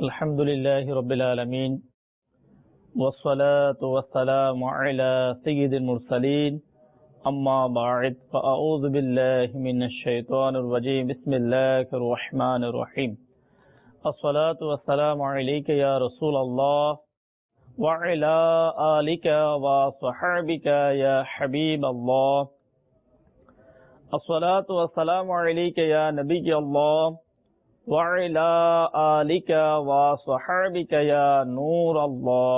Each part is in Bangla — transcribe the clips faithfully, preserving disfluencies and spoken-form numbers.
الحمد لله رب العالمين والصلاة والسلام على سيد المرسلين أما بعد فأعوذ بالله من الشيطان الرجيم بسم الله الرحمن الرحيم الصلاة والسلام عليك يا رسول الله وعلى آلك وصحبك يا حبيب الله الصلاة والسلام عليك يا نبي الله وعلى آلك وصحبك يا نور الله।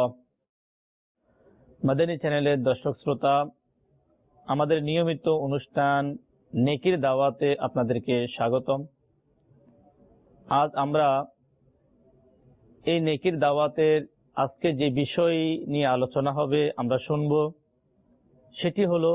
মাদানী চ্যানেলের দর্শক শ্রোতা, আমাদের নিয়মিত অনুষ্ঠান নেকির দাওয়াতে আপনাদেরকে স্বাগতম। আজ আমরা এই নেকির দাওয়াতের আজকে যে বিষয় নিয়ে আলোচনা হবে আমরা শুনব, সেটি হলো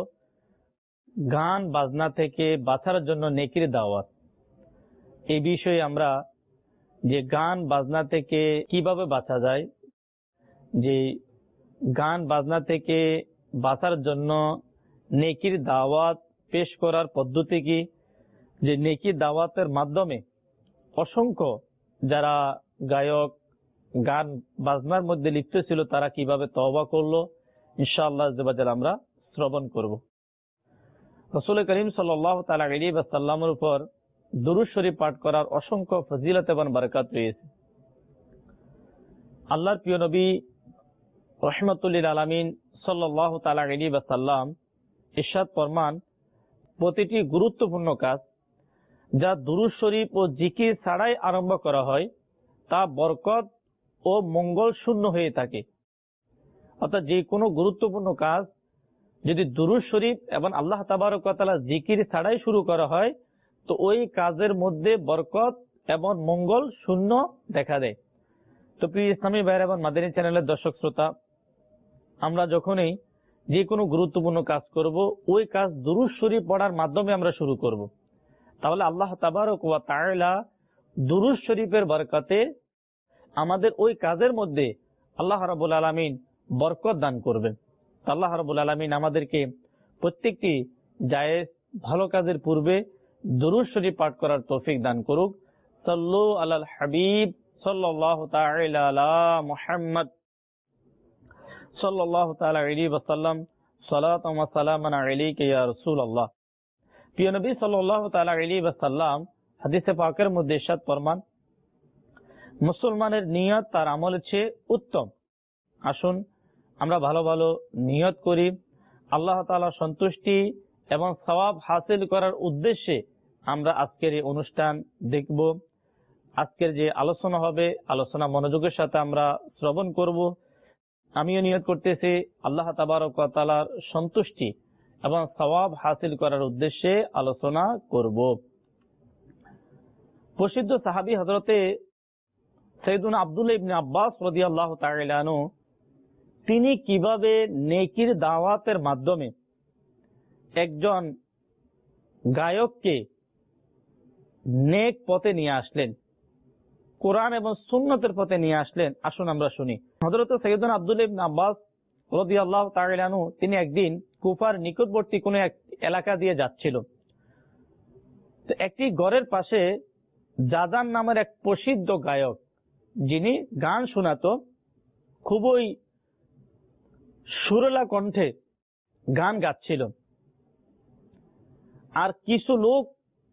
গান বাজনা থেকে বাঁচার জন্য নেকির দাওয়াত। এই বিষয়ে আমরা যে গান বাজনা থেকে কিভাবে বাঁচা যায়, যে গান বাজনা থেকে বাঁচার জন্য নেকির দাওয়াত পেশ করার পদ্ধতি কি, যে নেকির দাওয়াতের মাধ্যমে অসংখ্য যারা গায়ক গান বাজনার মধ্যে লিপ্ত ছিল তারা কিভাবে তওবা করলো, ইনশাআল্লাহ আমরা শ্রবণ করব। রাসূল করিম সাল্লাল্লাহু তাআলা আলাইহি ওয়াসাল্লামের উপর দুরূদ শরীফ পাঠ করার অসংখ্য ফজিলত এবং বরকত রয়েছে। আল্লাহর প্রিয় নবী রাহমাতুল লিল আলামিন সাল্লাল্লাহু তাআলা আলাইহি ওয়াসাল্লাম ইরশাদ ফরমান, প্রতিটি গুরুত্বপূর্ণ কাজ যা দুরূদ শরীফ ও জিকির ছাড়াই আরম্ভ করা হয় তা বরকত ও মঙ্গল শূন্য হয়ে থাকে। অর্থাৎ যে কোনো গুরুত্বপূর্ণ কাজ যদি দুরূদ শরীফ এবং আল্লাহ তাবারক ওয়া তাআলা জিকির ছাড়াই শুরু করা হয় তো ওই কাজের মধ্যে বরকত এবং মঙ্গল শূন্য দেখা দেয়। তো প্রিয় ইসলামী ভাইরা এবং মাদানী চ্যানেলের দর্শক শ্রোতা, আমরা যখনই যে কোনো গুরুত্বপূর্ণ কাজ করব ওই কাজ দুরূদ শরীফ পড়ার মাধ্যমে আমরা শুরু করব, তাহলে আল্লাহ তাবারক ওয়া তাআলা দুরূদ শরীফের বরকতে আমাদের ওই কাজের মধ্যে আল্লাহ রাব্বুল আলামিন বরকত দান করবেন। আল্লাহ রাব্বুল আলামিন আমাদেরকে প্রত্যেকটি জায়েজ ভালো কাজের পূর্বে দুরূদ শরীফ পাঠ করার তৌফিক দান করুক। সাল্লু আলাল হাবিব সাল্লাল্লাহু তাআলা আলা মুহাম্মদ সাল্লাল্লাহু তাআলা আলাইহি ওয়াসাল্লাম সালাতাম ওয়া সালামান আলাইকা ইয়া রাসূলুল্লাহ। প্রিয় নবী সাল্লাল্লাহু তাআলা আলাইহি ওয়াসাল্লাম হাদিসে পাকের মধ্যে ইরশাদ ফরমান, মুসলমানের নিয়ত তার আমলের চেয়ে উত্তম। আসুন আমরা ভালো ভালো নিয়ত করি, আল্লাহ তাআলার সন্তুষ্টি এবং সওয়াব হাসিল করার উদ্দেশ্যে আমরা আজকের এই অনুষ্ঠান দেখব। আজকের যে আলোচনা হবে আলোচনা মনোযোগের সাথে আমরা শ্রবণ করব। আমিও নিয়ত করতেছি আল্লাহ তাবারক ওয়া তাআলার সন্তুষ্টি এবং সওয়াব হাসিল করার উদ্দেশ্যে আলোচনা করব। প্রসিদ্ধ সাহাবী হযরতে সাইয়েদুনা আব্দুল্লাহ ইবনে আব্বাস রাদিয়াল্লাহু তাআলা আনহু তিনি কিভাবে নেকির দাওয়াতের মাধ্যমে একজন গায়ককে নেক পথে নিয়ে আসলেন, কোরআন এবং সুন্নতের পথে নিয়ে আসলেন। আসুন আমরা শুনি। হযরত সাইয়েদুনা আব্দুল্লাহ ইবনে আব্বাস রাদিয়াল্লাহু তাআলা আনহু তিনি একদিন কুফার নিকটবর্তী কোন এক এলাকা দিয়ে যাচ্ছিল। তো একটি ঘরের পাশে জাজান নামের এক প্রসিদ্ধ গায়ক, যিনি গান শোনাতো, খুবই সুরেলা কণ্ঠে গান গাচ্ছিল। আর কিছু লোক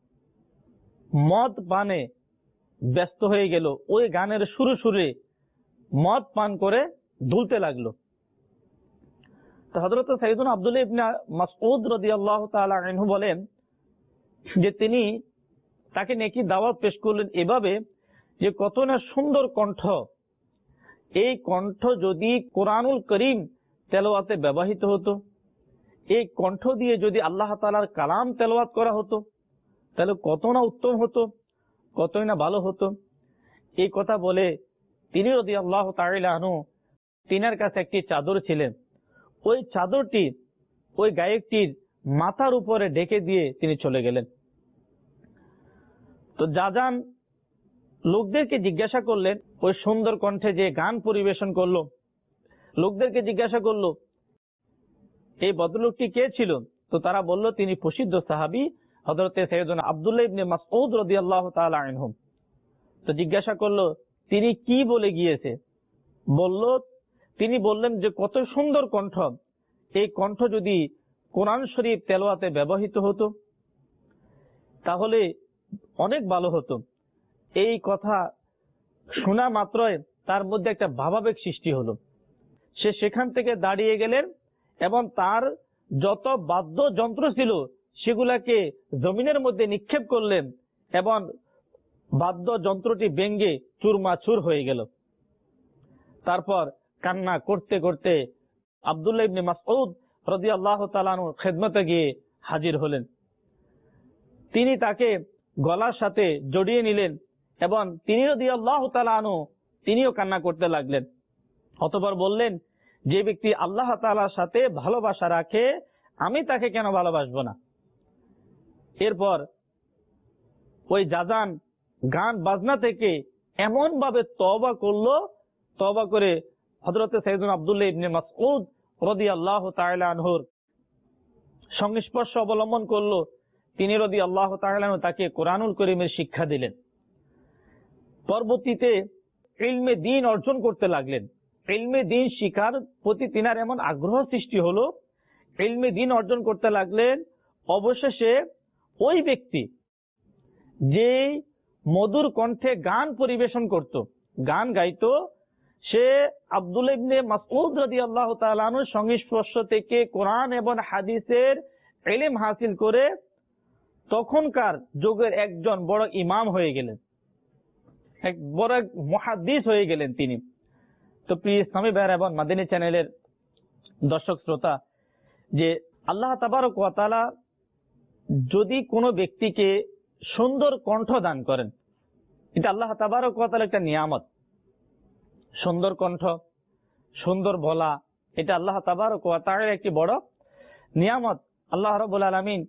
মদ পানে ব্যস্ত হয়ে গেল, ওই গানের সুরে সুরে মদ পান করে দুলতে লাগলো। তো হযরত সাইয়েদুনা আব্দুল্লাহ ইবনে মাসউদ রাদিয়াল্লাহু তাআলা আনহু বলেন যে তিনি তাকে নেকি দাওয়াত পেশ করলেন এভাবে যে কত না সুন্দর কণ্ঠ, এই কণ্ঠ যদি কোরআনুল করিম তেলাওয়াতে ব্যবহৃত হতো, এই কণ্ঠ দিয়ে যদি আল্লাহ তাআলার কালাম তেলাওয়াত করা হতো তাহলে কত না উত্তম হতো, কতই না ভালো হতো। এই কথা বলে তিনি রাদিয়াল্লাহু তাআলা আনহু তিনার কাছে একটি চাদর ছিলেন, ওই চাদরটি ওই গায়কটির মাথার উপরে ঢেকে দিয়ে তিনি চলে গেলেন। তো জাজান লোকদেরকে জিজ্ঞাসা করলেন, ওই সুন্দর কণ্ঠে যে গান পরিবেশন করলো, লোকদেরকে জিজ্ঞাসা করলো এই ভদ্রলোকটি কে ছিল। তো তারা বলল তিনি প্রসিদ্ধ সাহাবী হযরতে সাইয়েদুনা আব্দুল্লাহ ইবনে মাসউদ রাদিয়াল্লাহু তাআলা আনহু। তো জিজ্ঞাসা করলো তিনি কি বলে গিয়েছে বলল, তিনি বললেন যে কত সুন্দর কণ্ঠ, এই কণ্ঠ যদি কোরআন শরীফ তেলাওয়াতে ব্যবহৃত হতো তাহলে অনেক ভালো হতো। এই কথা শোনা মাত্রই তার মধ্যে একটা ভাবাবেগ সৃষ্টি হলো। সে সেখান থেকে দাঁড়িয়ে গেলেন এবং তার যত বাদ্যযন্ত্র ছিল সেগুলাকে জমিনের মধ্যে নিক্ষেপ করলেন এবং বাদ্যযন্ত্রটি ভেঙে চুরমাচুর হয়ে গেল। তারপর কান্না করতে করতে আব্দুল্লাহ ইবনে মাসউদ রাদিয়াল্লাহু তাআলা আনহুর খেদমতে গিয়ে হাজির হলেন। তিনি তাকে গলার সাথে জড়িয়ে নিলেন এবং তিনি রাদিয়াল্লাহু তাআলা আনহু তিনিও কান্না করতে লাগলেন। অতঃপর বললেন, যে ব্যক্তি আল্লাহ তাআলার সাথে ভালোবাসা রাখে আমি তাকে কেন ভালোবাসবো না। এরপর ওই জাজান গান বাজনা থেকে এমন ভাবে তওবা করলো, তওবা করে হযরত সাইয়েদনা আব্দুল্লাহ ইবনে মাসউদ রাদিয়াল্লাহু তাআলা আনহুর সংস্পর্শ অবলম্বন করলো। তিনি রাদিয়াল্লাহু তাআলা আনহু তাকে কোরআনুল কারীমের শিক্ষা দিলেন। পরবর্তীতে ইলমে দ্বীন অর্জন করতে লাগলেন। ইলমে দ্বীন শিখার প্রতি তিনার এমন আগ্রহ সৃষ্টি হলো, ইলমে দ্বীন অর্জন করতে লাগলেন। অবশেষে ওই ব্যক্তি যে মধুর কণ্ঠে গান পরিবেশন করত, গান গাইতো, সে আব্দুল্লাহ ইবনে মাসউদ রাদিয়াল্লাহু তাআলা আনহুর সংস্পর্শ থেকে কোরআন এবং হাদিসের ইলম হাসিল করে তখনকার যুগের একজন বড় ইমাম হয়ে গেলেন, এক বড় মুহাদ্দিস হয়ে গেলেন তিনি। তো প্রিয় ইসলামী ভাইরা এবং মাদানী চ্যানেলের দর্শক শ্রোতা, যে আল্লাহ তাবারক ওয়া তাআলা যদি কোনো ব্যক্তিকে সুন্দর কণ্ঠ দান করেন, এটা আল্লাহ তাবারক ওয়া তাআলা একটা নিয়ামত। সুন্দর কণ্ঠ, সুন্দর বলা, এটা আল্লাহ তাবারক ওয়া তাআলার একটি বড় নিয়ামত। আল্লাহ রাব্বুল আলামিন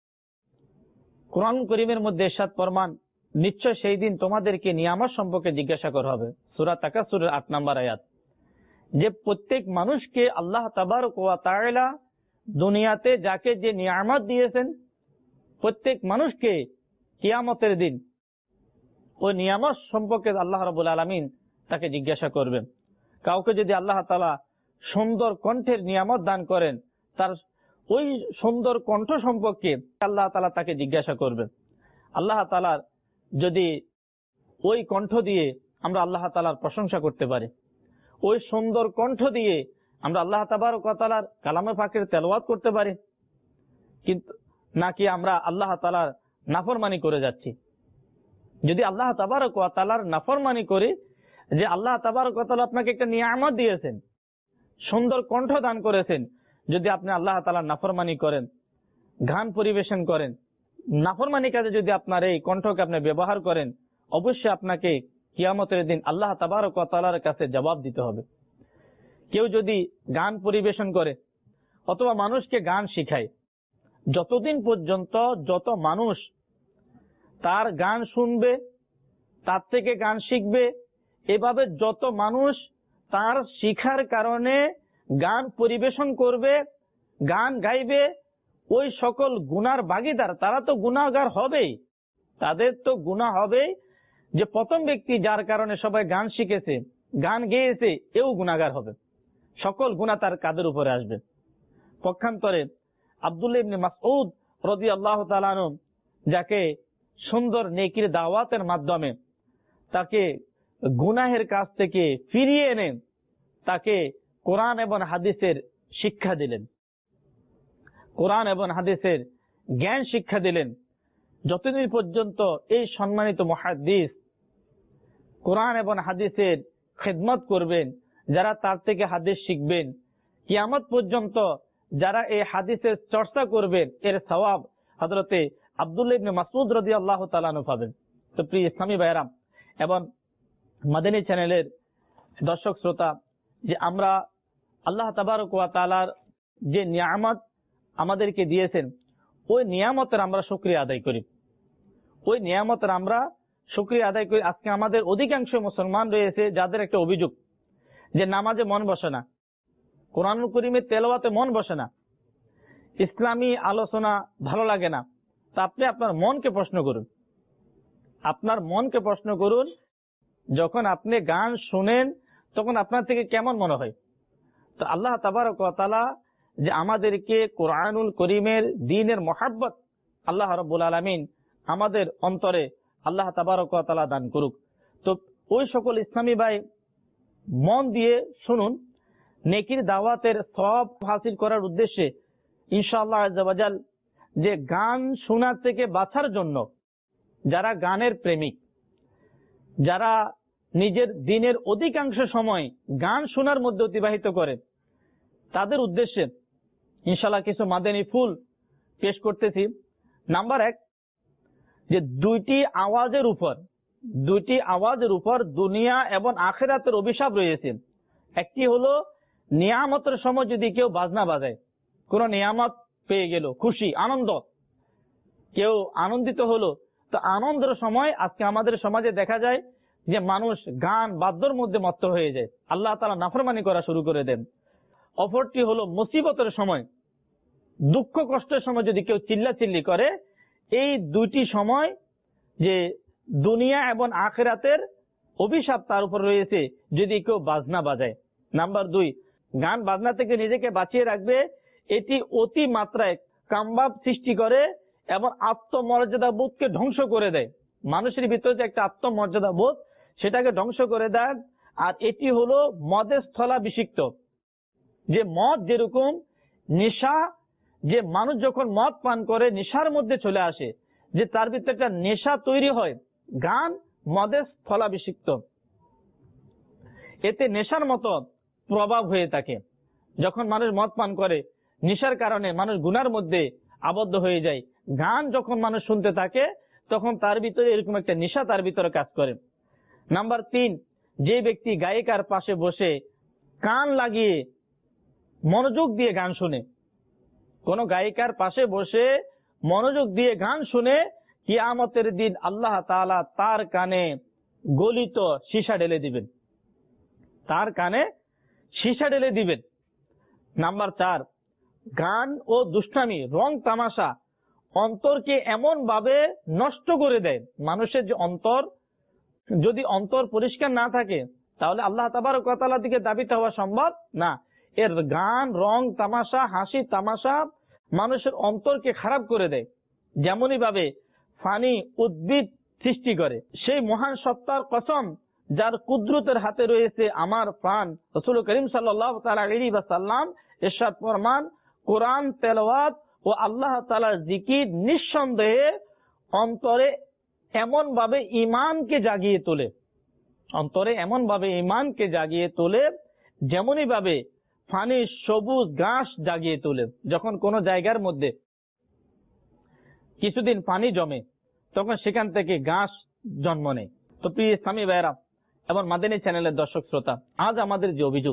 কোরআন কারীমের মধ্যে ইরশাদ ফরমান, নিশ্চয় সেই দিন তোমাদেরকে নিয়ামত সম্পর্কে জিজ্ঞাসা করা হবে। সূরা তাকাসুরের আট নম্বর আয়াত। যে প্রত্যেক মানুষকে আল্লাহ তাবারক ওয়া তাআলা দুনিয়াতে যাকে যে নিয়ামত দিয়েছেন, প্রত্যেক মানুষকে কিয়ামতের দিন ওই নিয়ামত সম্পর্কে আল্লাহ রাব্বুল আলামিন তাকে জিজ্ঞাসা করবেন। কাউকে যদি আল্লাহ তাআলা সুন্দর কণ্ঠের নিয়ামত দান করেন, তার ওই সুন্দর কণ্ঠ সম্পর্কে আল্লাহ তাআলা তাকে জিজ্ঞাসা করবেন। আল্লাহ তাআলার যদি ওই কণ্ঠ দিয়ে আমরা আল্লাহ তাআলার প্রশংসা করতে পারি, ওই সুন্দর কণ্ঠ দিয়ে আমরা আল্লাহ তাবারক ওয়া তাআলার কালামে পাকের তেলাওয়াত করতে পারি, কিন্তু নাকি আমরা আল্লাহ তাআলার নাফরমানি করে যাচ্ছি। যদি আল্লাহ তাবারক ওয়া তাআলার নাফরমানি করি, যে আল্লাহ তাবারক ওয়া তাআলা আপনাকে একটা নিয়ামত দিয়েছেন, সুন্দর কণ্ঠ দান করেছেন, যদি আপনি আল্লাহ তাআলার নাফরমানি করেন, গান পরিবেশন করেন, নাফরমানি কাজে যদি আপনার এই কণ্ঠকে আপনি ব্যবহার করেন, অবশ্যই আপনাকে কিয়ামতের দিন আল্লাহ তাবারক ওয়া তাআলার কাছে জবাব দিতে হবে। কেউ যদি গান পরিবেশন করে অথবা মানুষকে গান শিখায়, যতদিন পর্যন্ত যত মানুষ তার গান শুনবে, তার থেকে গান শিখবে, এভাবে যত মানুষ তার শিখার কারণে গান পরিবেশন করবে, গান গাইবে, ওই সকল গুনার ভাগীদার তারা তো গুনাহগার হবেই। তাদের তো গুনাহ হবে, যে প্রথম ব্যক্তি যার কারণে সবাই গান শিখেছে, গান গেয়েছে, এও গুনাহগার হবে। সকল গুনাহ তার কাঁধের উপরে আসবে। পক্ষান্তরে আব্দুল্লাহ ইবনে মাসউদ রাদিয়াল্লাহু তাআলা আনহু, যাকে সুন্দর নেকির দাওয়াতের মাধ্যমে তাকে গুনাহের কাছ থেকে ফিরিয়ে এনে তাকে কোরআন এবং হাদিসের শিক্ষা দিলেন, কোরআন এবং হাদিসের জ্ঞান শিক্ষা দিলেন। যতদিন পর্যন্ত এই সম্মানিত মুহাদ্দিস কোরআন এবং হাদিসের খেদমত করবেন, যারা তার থেকে হাদিস শিখবেন, কিয়ামত পর্যন্ত যারা এই হাদিসের চর্চা করবেন, এর সওয়াব হযরতে আব্দুল্লাহ ইবনে মাসউদ রাদিয়াল্লাহু তাআলা আনহু পাবেন। তো প্রিয় ইসলামী ভাইরা এবং মাদানী চ্যানেলের দর্শক শ্রোতা, যে আমরা আল্লাহ তাবারক ওয়া তাআলার যে নিয়ামত আমাদেরকে দিয়েছেন, ওই নিয়ামতের আমরা শুকরিয়া আদায় করি, ওই নিয়ামতের আমরা শুকরিয়া আদায় করি। আজকে আমাদের অধিকাংশ মুসলমান রয়েছে যাদের একটা অভিযোগ, যে নামাজে মন বসে না, কোরআন কারীমের তেলাওয়াতে মন বসে না, ইসলামী আলোচনা ভালো লাগে না। তা আপনি আপনার মনকে প্রশ্ন করুন, আপনার মনকে প্রশ্ন করুন, যখন আপনি গান শুনেন তখন আপনার থেকে কেমন মনে হয়? তো আল্লাহ তাবারক ওয়া তাআলা যে আমাদেরকে কোরআনুল করিমের দ্বীনের মহাব্বত আল্লাহ রাব্বুল আলামিন আমাদের অন্তরে আল্লাহ তাবারক ওয়া তাআলা দান করুক। তো ওই সকল ইসলামী ভাই মন দিয়ে শুনুন, নেকির দাওয়াতের সওয়াব হাসিল করার উদ্দেশ্যে ইনশাআল্লাহ আজ্জা ওয়া জাল যে গান শোনার থেকে বাঁচার জন্য যারা গানের প্রেমিক, যারা নিজের দিনের অধিকাংশ সময় গান শোনার মধ্যে অতিবাহিত করে, তাদের উদ্দেশ্যে ইনশাআল্লাহ কিছু মাদানী ফুল পেশ করতেছি। নাম্বার এক, যে দুইটি আওয়াজের উপর দুইটি আওয়াজের উপর দুনিয়া এবং আখিরাতের অভিশাপ রয়েছে। একটি হলো নিয়ামতের সময় যদি কেউ বাজনা বাজায়, কোন নিয়ামত পেয়ে গেল, খুশি আনন্দ, কেউ আনন্দিত হলো, তো আনন্দের সময় আজকে আমাদের সমাজে দেখা যায় যে মানুষ গান বাদ্যর মধ্যে মত্ত হয়ে যায়, আল্লাহ তাআলা নাফরমানি করা শুরু করে দেন। অপরটি হলো মুসিবতের সময়, দুঃখ কষ্টের সময় যদি কেউ চিল্লাচিল্লি করে। এই দুইটি সময় যে দুনিয়া এবং আখিরাতের অভিশাপ তার উপর রয়েছে যদি কেউ বাজনা বাজায়। নাম্বার দুই, গান বাজনা থেকে নিজেকে বাঁচিয়ে রাখবে। এটি অতি মাত্রায় কামভাব সৃষ্টি করে এবং আত্মমর্যাদা বোধকে ধ্বংস করে দেয়। মানুষের ভিতরে যে একটা আত্মমর্যাদা বোধ, সেটাকে ধ্বংস করে দেয়। আর এটি হলো মদের স্থলাভিষিক্ত। যে মদ যেরকম নেশা, যে মানুষ যখন মদ পান করে নেশার মধ্যে চলে আসে, যে তার ভিতরে একটা নেশা তৈরি হয়, গান মদের স্থলাভিষিক্ত, এতে নেশার মতো প্রভাব হয়ে থাকে। যখন মানুষ মদ পান করে নেশার কারণে মানুষ গুনার মধ্যে আবদ্ধ হয়ে যায়। গান যখন মানুষ শুনতে থাকে তখন তার ভিতরে এরকম একটা নেশা তার ভিতরে কাজ করে। নাম্বার তিন, যে ব্যক্তি গায়িকার পাশে বসে কান লাগিয়ে মনোযোগ দিয়ে গান শুনে, কোন গায়িকার পাশে বসে মনোযোগ দিয়ে গান শুনে, কিয়ামতের দিন আল্লাহ তাআলা তার কানে গলিত সীসা ঢেলে দিবেন, তার কানে সীসা ঢেলে দিবেন। নাম্বার চার, গান ও দুষ্টামি, রং তামাশা অন্তরকে এমন ভাবে নষ্ট করে দেয়। মানুষের যে অন্তর, যদি অন্তর পরিষ্কার না থাকে তাহলে আল্লাহ তাবারক ওয়া তাআলার দিকে দাবিত হওয়া সম্ভব না। এর গান, রং তামাশা, হাসি তামাশা মানুষের অন্তরকে খারাপ করে দেয়। যেমনই ভাবে ফানি উদ্ভিদ সৃষ্টি করে। সেই মহান সত্তার কসম যার কুদরতের হাতে রয়েছে আমার প্রাণ, রাসূল করিম সাল্লাল্লাহু তাআলা আলাইহি ওয়াসাল্লাম ইরশাদ ফরমান, কোরআন তেলাওয়াত ও আল্লাহ তাআলার জিকির নিঃসন্দেহে অন্তরে এমন ভাবে ঈমানকে জাগিয়ে তোলে, অন্তরে এমন ভাবে ঈমানকে জাগিয়ে তোলে যেমনই ভাবে ফানি সবুজ ঘাস জাগিয়ে তোলে। যখন কোন জায়গার মধ্যে কিছুদিন পানি জমে তখন সেখান থেকে ঘাস জন্ম নেয়। তো প্রিয় ইসলামী ভাইরা এবং মাদানী চ্যানেলের দর্শক শ্রোতা, আজ আমাদের যে অভিযোগ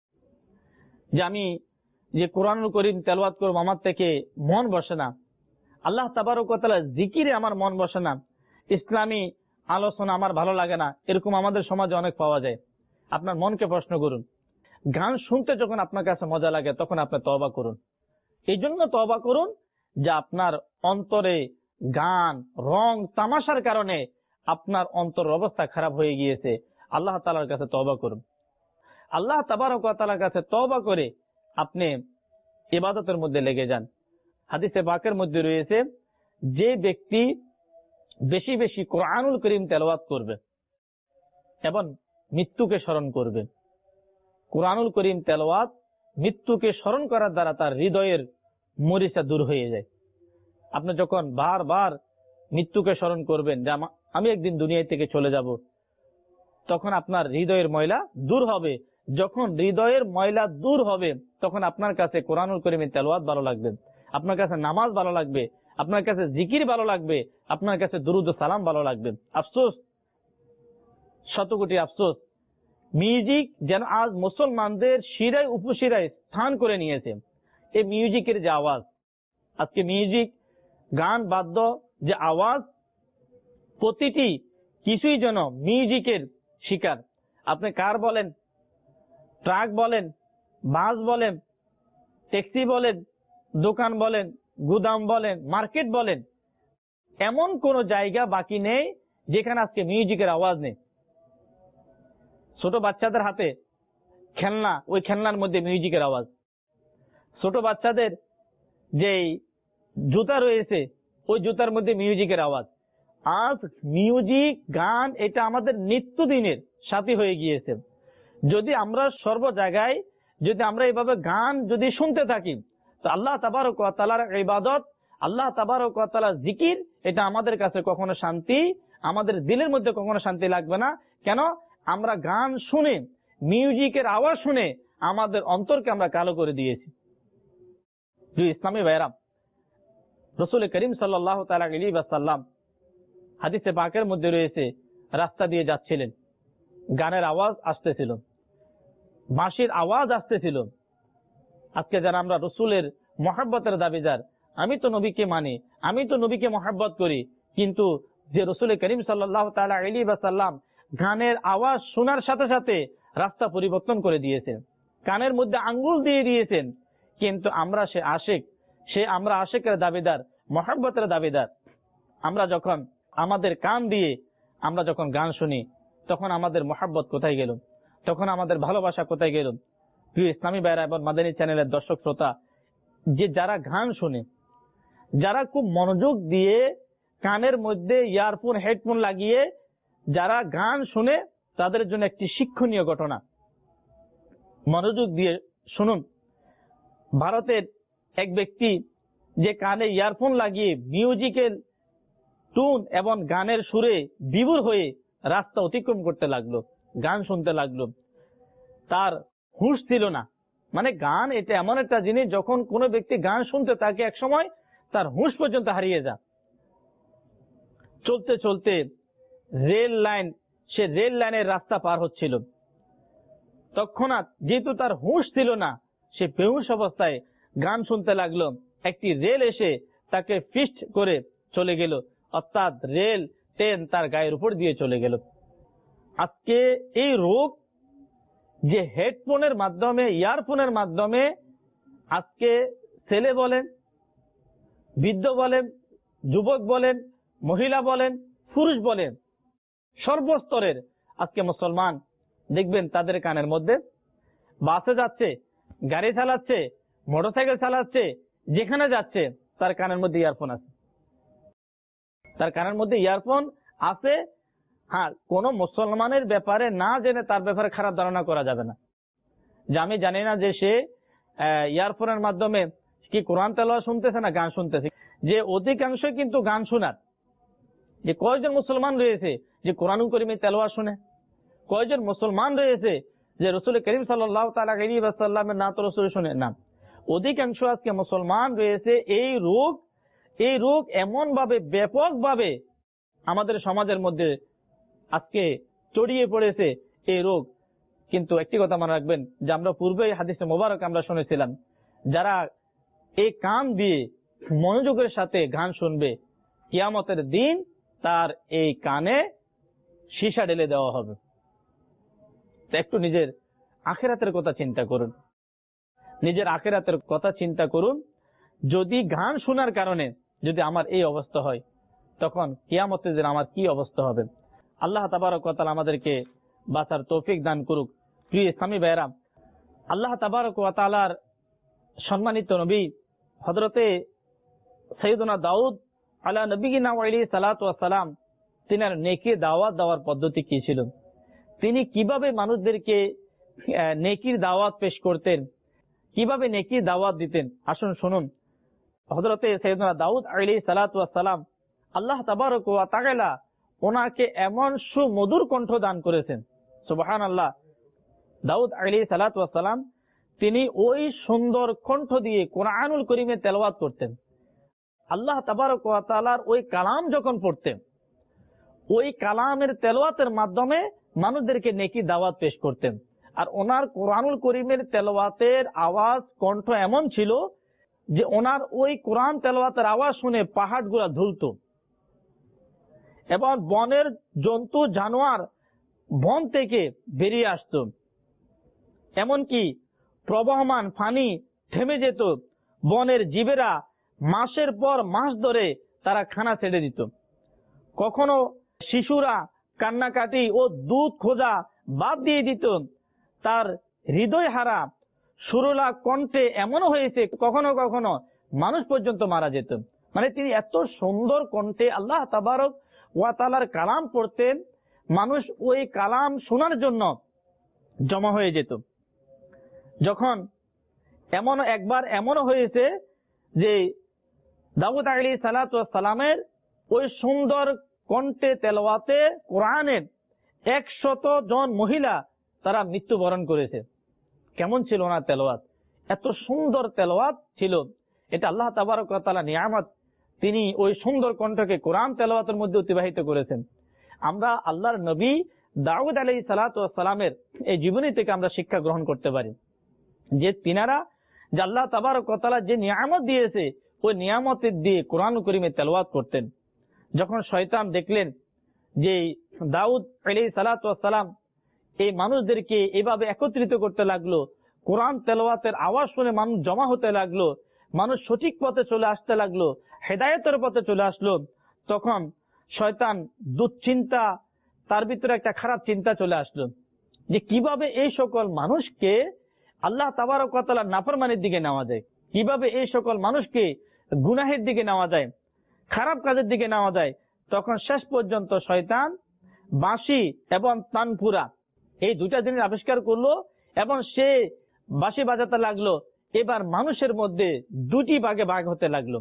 যে আমি যে কোরআনুল করিম তেলাওয়াত করব আমার থেকে মন বসে না, আল্লাহ তাবারক ওয়া তাআলা জিকিরে আমার মন বসে না, ইসলামী আলোচনা আমার ভালো লাগে না, এরকম আমাদের সমাজে অনেক পাওয়া যায়। আপনার মনকে প্রশ্ন করুন, গান শুনতে যখন আপনার কাছে মজা লাগে তখন আপনি তওবা করুন। এই জন্য তওবা করুন যে আপনার অন্তরে গান, রং তামাশার কারণে আপনার অন্তরের অবস্থা খারাপ হয়ে গিয়েছে। আল্লাহ তাআলার কাছে তওবা করুন। আল্লাহ তাবারক ওয়া তাআলার কাছে তওবা করে আপনি ইবাদতের মধ্যে লেগে যান। হাদিসে পাকের মধ্যে রয়েছে, যে ব্যক্তি বেশি বেশি কোরআনুল করিম তেলাওয়াত করবে এবং মৃত্যুকে স্মরণ করবে, কোরআনুল করিম তেলাওয়াত মৃত্যুকে স্মরণ করার দ্বারা তার হৃদয়ের মরিচা দূর হয়ে যায়। আপনি যখন বারবার মৃত্যুকে স্মরণ করবেন যে আমি একদিন দুনিয়া থেকে চলে যাব, তখন আপনার হৃদয়ের ময়লা দূর হবে। যখন হৃদয়ের ময়লা দূর হবে তখন আপনার কাছে কোরআনুল করিমের তেলাওয়াত ভালো লাগবে, আপনার কাছে নামাজ ভালো লাগবে, আপনার কাছে জিকির ভালো লাগবে, আপনার কাছে দুরুদ ও সালাম ভালো লাগবে। আফসোস, শত কোটি আফসোস, মিউজিক যেন আজ মুসলমানদের শিরায় উপশিরায় স্থান করে নিয়েছে। এই মিউজিকের যে আওয়াজ, আজকে মিউজিক, গান, বাদ্য যে আওয়াজ, প্রতিটি কিছুই যেন মিউজিকের শিকার। আপনি কার বলেন, ট্রাক বলেন, বাস বলেন, ট্যাক্সি বলেন, দোকান বলেন, গুদাম বলেন, মার্কেট বলেন, এমন কোন জায়গা বাকি নেই যেখানে আজকে মিউজিকের আওয়াজ নেই। ছোট বাচ্চাদের হাতে খেলনা, ওই খেলনার মধ্যে মিউজিকের আওয়াজ। ছোট বাচ্চাদের যে জুতা রয়েছে ওই জুতার মধ্যে মিউজিকের আওয়াজ। আজ মিউজিক গান এটা আমাদের নিত্যদিনের সাথী হয়ে গিয়েছে। যদি আমরা সর্ব জায়গায় যদি আমরা এইভাবে গান যদি শুনতে থাকি, তো আল্লাহ তাবারক ওয়া তাআলার ইবাদত, আল্লাহ তাবারক ওয়া তাআলার জিকির, এটা আমাদের কাছে কখনো শান্তি, আমাদের দিলের মধ্যে কখনো শান্তি লাগবে না। কেন? আমরা গান শুনে, মিউজিকের আওয়াজ শুনে আমাদের অন্তরকে আমরা কালো করে দিয়েছি। ইসলামী ভাইরা, রাসূল করিম সাল্লাল্লাহু তাআলা আলাইহি ওয়াসাল্লাম হাদিসে পাকের মধ্যে রয়েছে, রাস্তা দিয়ে যাচ্ছিলেন, গানের আওয়াজ আসতেছিল, বাঁশির আওয়াজ আসতেছিল। আজকে যারা আমরা রসুলের মহব্বতের দাবিদার, আমি তো নবীকে মানি, আমি তো নবীকে মহব্বত করি, কিন্তু যে রসুল করিম সাল্লাল্লাহু তাআলা আলাইহি ওয়াসাল্লাম গানের আওয়াজ শোনার সাথে সাথে রাস্তা পরিবর্তন করে দিয়েছেন, কানের মধ্যে আঙ্গুল দিয়ে দিয়েছেন। কিন্তু আমরা সে আশিক, সে আমরা আশিকের দাবিদার, মহব্বতের দাবিদার। আমরা যখন আমাদের কান দিয়ে আমরা যখন গান শুনি, তখন আমাদের মহব্বত কোথায় গেল? তখন আমাদের ভালোবাসা কোথায় গেল? প্রিয় ইসলামী ভাইরা এবং মাদানী চ্যানেলের দর্শক শ্রোতা, যে যারা গান শুনে, যারা খুব মনোযোগ দিয়ে কানের মধ্যে ইয়ারফোন হেডফোন লাগিয়ে যারা গান শুনে, তাদের জন্য একটি শিক্ষণীয় ঘটনা। মনোযোগ দিয়ে শুনুন। ভারতের এক ব্যক্তি যে কানে ইয়ারফোন লাগিয়ে মিউজিকের টুন এবং গানের সুরে বিভোর হয়ে রাস্তা অতিক্রম করতে লাগলো, গান শুনতে লাগলো। তার হুঁশ ছিল না। মানে গান এটা এমন একটা জিনিস, যখন কোনো ব্যক্তি গান শুনতে থাকে এক সময় তার হুঁশ পর্যন্ত হারিয়ে যায়। চলতে চলতে রেল লাইন, সে রেল লাইনের রাস্তা পার হচ্ছিল। তৎক্ষণাৎ যেহেতু তার হুঁশ ছিল না, সে বেহুশ অবস্থায় গান শুনতে লাগলো। একটি রেল এসে তাকে ফিস্ট করে চলে গেল, অর্থাৎ রেল ট্রেন তার গায়ের উপর দিয়ে চলে গেল। আজকে এই রোগ যে হেডফোনের মাধ্যমে, ইয়ারফোনের মাধ্যমে আজকে ছেলে বলেন, বৃদ্ধ বলেন, যুবক বলেন, মহিলা বলেন, পুরুষ বলেন, সর্বস্তরের আজকে মুসলমান দেখবেন তাদের কানের মধ্যে, বাসে যাচ্ছে, গাড়ি চালাচ্ছে, মোটরসাইকেল চালাচ্ছে, যেখানে যাচ্ছে তার কানের মধ্যে ইয়ারফোন আছে, তার কানের মধ্যে ইয়ারফোন আছে। হ্যাঁ, কোন মুসলমানের ব্যাপারে না জেনে তার ব্যাপারে খারাপ ধারণা করা যাবে না, যে আমি জানি না যে সে ইয়ারফোনের মাধ্যমে কি কোরআন তেলাওয়াত শুনতেছে না গান শুনতেছে। যে অধিকাংশ কিন্তু গান শোনার, যে কয়জন মুসলমান রয়েছে যে কোরআন কারীমের তেলাওয়াত শুনে? কয়জন মুসলমান রয়েছে যে রাসূল করিম সাল্লাল্লাহু তাআলা আলাইহি ওয়াসাল্লামের নাত রাসূল শুনে? না। অধিকাংশ আজকে মুসলমান রয়েছে এই রোগ, এই রোগ এমন ভাবে ব্যাপকভাবে আমাদের সমাজের মধ্যে আজকে ছড়িয়ে পড়েছে এই রোগ। কিন্তু একটি কথা মনে রাখবেন, যে আমরা পূর্বে হাদিসে মোবারক আমরা শুনেছিলাম, যারা এই কান দিয়ে মনোযোগের সাথে গান শুনবে, কিয়ামতের দিন তার এই কানে সীসা ঢেলে দেওয়া হবে। একটু নিজের আখিরাতের কথা চিন্তা করুন, নিজের আখিরাতের কথা চিন্তা করুন। যদি গান শোনার কারণে যদি আমার এই অবস্থা হয়, তখন কিয়ামতের দিন আমার কি অবস্থা হবে? আল্লাহ তাবারক ওয়া তাআলা আমাদেরকে বাঁচার তৌফিক দান করুক। প্রিয় ইসলামী ভাইরা, আল্লাহ তাবারক ওয়া তাআলার সম্মানিত নবী হযরতে সাইয়্যিদুনা দাউদ আলা নবিয়িনা ওয়া আলাইহি সালাতু ওয়াস সালাম, তিনার নেকি দাওয়াত দেওয়ার পদ্ধতি কি ছিল? তিনি কিভাবে মানুষদেরকে নেকির দাওয়াত পেশ করতেন, কিভাবে নেকির দাওয়াত দিতেন? আসুন শুনুন। হযরতে সাইয়্যিদুনা দাউদ আলাইহিস সালাতু ওয়াস সালাম, আল্লাহ তাবারক ওয়া তাআলা ওনাকে এমন সুমধুর কণ্ঠ দান করেছেন, সুবহানাল্লাহ। দাউদ আলাইহিস সালাতু ওয়াস সালাম তিনি ওই সুন্দর কণ্ঠ দিয়ে কোরআনুল কারীমের তেলাওয়াত করতেন। আল্লাহ তাবারক ওয়া তাআলার ওই কালাম যখন পড়তেন, ওই কালামের তেলাওয়াতের মাধ্যমে মানুষদেরকে নেকি দাওয়াত পেশ করতেন। আর ওনার কোরআনুল কারীমের তেলাওয়াতের আওয়াজ, কণ্ঠ এমন ছিল যে ওনার ওই কোরআন তেলাওয়াতের আওয়াজ শুনে পাহাড়গুলা ধুলত এবং বনের জন্তু জানোয়ার বন থেকে বেরিয়ে আসত। এমনকি প্রবহমান পানি থেমে যেত, বনের জীবেরা মাসের পর মাস ধরে তারা খানা ছেড়ে দিত। কখনো শিশুরা কান্নাকাটি ও দুধ খোঁজা বাদ দিয়ে দিত, তার হৃদয় হারা সুরলা কণ্ঠে এমনও হয়েছে কখনো কখনো মানুষ পর্যন্ত মারা যেত। মানে তিনি এত সুন্দর কণ্ঠে আল্লাহ তাবারক ওয়া তাআলার কালাম পড়তেন, মানুষ ওই কালাম শোনার জন্য জমা হয়ে যেত। যখন এমন একবার এমনও হয়েছে যে দাউদ আলাইহিস সালাতু ওয়াস সালামের ওই সুন্দর কণ্ঠে তেলাওয়াতে কোরআনের একশত জন মহিলা তারা মৃত্যুবরণ করেছে। কেমন ছিল ওনার তেলাওয়াত, এত সুন্দর তেলাওয়াত ছিল। এটা আল্লাহ তাবারক ওয়া তাআলা নিয়ামত, তিনি ওই সুন্দর কণ্ঠকে কোরআন তেলাওয়াতের মধ্যে অতিবাহিত করেছেন। আমরা আল্লাহর নবী দাউদ আলাইহিস সালাতু ওয়াস সালামের এই জীবনী থেকে আমরা শিক্ষা গ্রহণ করতে পারি যে তিনারা যে আল্লাহ তাবারক ওয়া তাআলা যে নিয়ামত দিয়েছে ওই নিয়ামতের দিয়ে কোরআন কারীমে তেলাওয়াত করতেন। যখন শয়তান দেখলেন যে দাউদ আলাইহিস সালাতু ওয়াস সালাম এই মানুষদেরকে এভাবে একত্রিত করতে লাগলো, কোরআন তেলাওয়াতের আওয়াজ শুনে মানুষ জমা হতে লাগলো, মানুষ সঠিক পথে চলে আসতে লাগলো, হেদায়েতের পথে চলে আসলো, তখন শয়তান দুশ্চিন্তা, তার ভিতরে একটা খারাপ চিন্তা চলে আসলো যে কিভাবে এই সকল মানুষকে আল্লাহ তাবারক ওয়া তাআলার নাফরমানির দিকে নেওয়া যায়, কিভাবে এই সকল মানুষকে গুনাহের দিকে নেওয়া যায়, খারাপ কাজের দিকে নেওয়া যায়। তখন শেষ পর্যন্ত শয়তান বাঁশি এবং তানপুরা এই দুইটা জিনিস আবিষ্কার করলো এবং সে বাঁশি বাজাতে লাগলো। এবার মানুষের মধ্যে দুটি ভাগে ভাগ হতে লাগলো।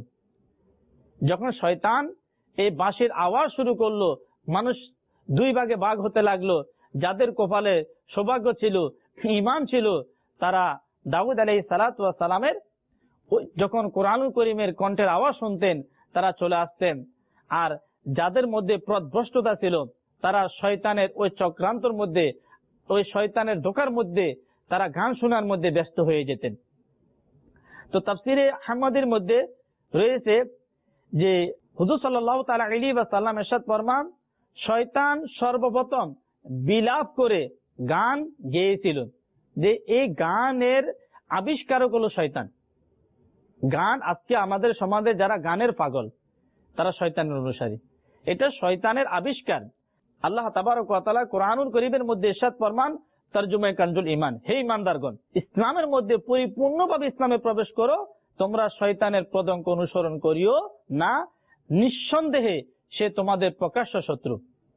যখন শয়তান এই বাঁশির আওয়াজ শুরু করলো, মানুষ দুই ভাগে ভাগ হতে লাগলো। যাদের কপালে সৌভাগ্য ছিল, ঈমান ছিল, তারা দাউদ আলাইহিস সালাতু ওয়াস সালামের যখন কোরআনুল কারীমের কণ্ঠের আওয়াজ শুনতেন তারা চলে আসতেন। আর যাদের মধ্যে পথভ্রষ্টতা ছিল তারা শয়তানের ওই চক্রান্তর মধ্যে, ওই শয়তানের ধোঁকার মধ্যে তারা গান শোনার মধ্যে ব্যস্ত হয়ে যেতেন। তো তাফসিরে আহমদের মধ্যে রয়েছে যে হুজুর সাল্লাল্লাহু তাআলা আলাইহি ওয়াসাল্লাম ইরশাদ ফরমান, শয়তান সর্বপ্রথম বিলাপ করে গান গেয়েছিল, যে এই গানের আবিষ্কারক হলো শয়তান। গান আজকে আমাদের সমাজে যারা গানের পাগল তারা শয়তানের অনুসারী, এটা শয়তানের আবিষ্কার। আল্লাহ তাবারক ওয়া তাআলা কোরআনুল কারীমের মধ্যে ইরশাদ ফরমান, তরজুমে কানজুল ঈমান, হে ঈমানদারগণ, ইসলামের মধ্যে পরিপূর্ণভাবে ইসলামে প্রবেশ করো, তোমরা শয়তানের পদঙ্ক অনুসরণ করিও না, নিঃসন্দেহে সে তোমাদের প্রকাশ্য শত্রু।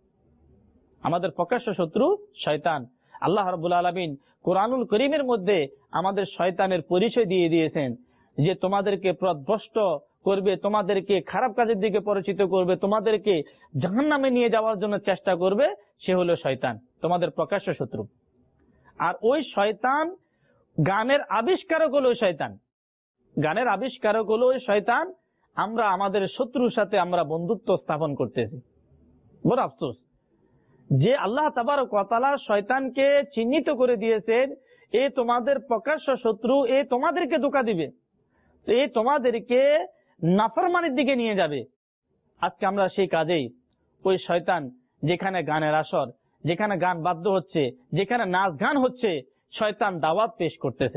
আমাদের প্রকাশ্য শত্রু শয়তান। আল্লাহ রাব্বুল আলামিন কোরআনুল কারীমের মধ্যে আমাদের শয়তানের পরিচয় দিয়ে দিয়েছেন যে তোমাদেরকে পথভ্রষ্ট করবে, তোমাদেরকে খারাপ কাজের দিকে পরিচিত করবে, তোমাদেরকে জাহান্নামে নিয়ে যাওয়ার জন্য চেষ্টা করবে, সে হলো শয়তান, তোমাদের প্রকাশ্য শত্রু। আর ওই শয়তান গানের আবিষ্কারক হলো শয়তান, গানের আবিষ্কারক হলো ওই শয়তান। আমরা আমাদের শত্রুর সাথে আমরা বন্ধুত্ব স্থাপন করতেছি। বড় আফসোস যে আল্লাহ তাবারক ওয়া তাআলা শয়তানকে চিহ্নিত করে দিয়েছেন, এ তোমাদের প্রকাশ্য শত্রু, এ তোমাদেরকে ধোঁকা দিবে, এ তোমাদেরকে নাফরমানির দিকে নিয়ে যাবে। আজকে আমরা সেই কাজেই ওই শয়তান, যেখানে গানের আসর, যেখানে গান বাদ্য হচ্ছে, যেখানে নাচ গান হচ্ছে, শয়তান দাওয়াত পেশ করতেছে,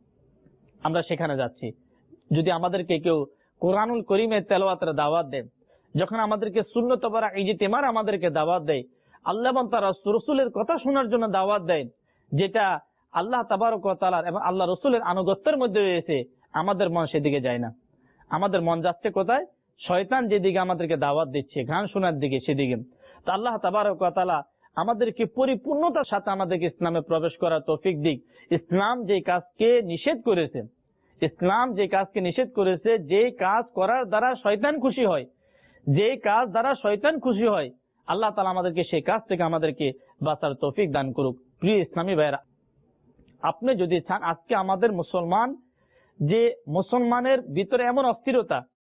আমরা সেখানে যাচ্ছি। যদি আমাদেরকে কেউ কোরআনুল কারীমের তেলাওয়াতের দাওয়াত দেয়, যখন আমাদেরকে সুন্নত পড়া ইজতিমার আমাদেরকে দাওয়াত দেয়, আল্লাহ এবং তার রাসূলের কথা শোনার জন্য দাওয়াত দেয়, যেটা আল্লাহ তাবারক ওয়া তাআলা এবং আল্লাহ রাসূলের আনুগত্যের মধ্যে রয়েছে, আমাদের মন সেদিকে যায় না। আমাদের মন যাচ্ছে কোথায়? শয়তান যেদিকে আমাদেরকে দাওয়াত দিচ্ছে, গান শোনার দিকে, সেদিকে। তো আল্লাহ তাবারক ওয়া তাআলা আমাদেরকে পরিপূর্ণতার সাথে আমাদেরকে ইসলামে প্রবেশ করার তৌফিক দিক। ইসলাম যে কাজকে নিষেধ করেছে, ইসলাম যে কাজকে নিষেধ করেছে, যে কাজ করার দ্বারা শয়তান খুশি হয়, যে কাজ দ্বারা শয়তান খুশি হয়, আল্লাহ তাআলা আমাদেরকে সেই কাজ থেকে আমাদেরকে বাঁচার তৌফিক দান করুক। প্রিয় ইসলামী ভাইরা, আপনি যদি চান, আজকে আমাদের মুসলমান, যে মুসলমানের ভিতরে এমন অস্থিরতা,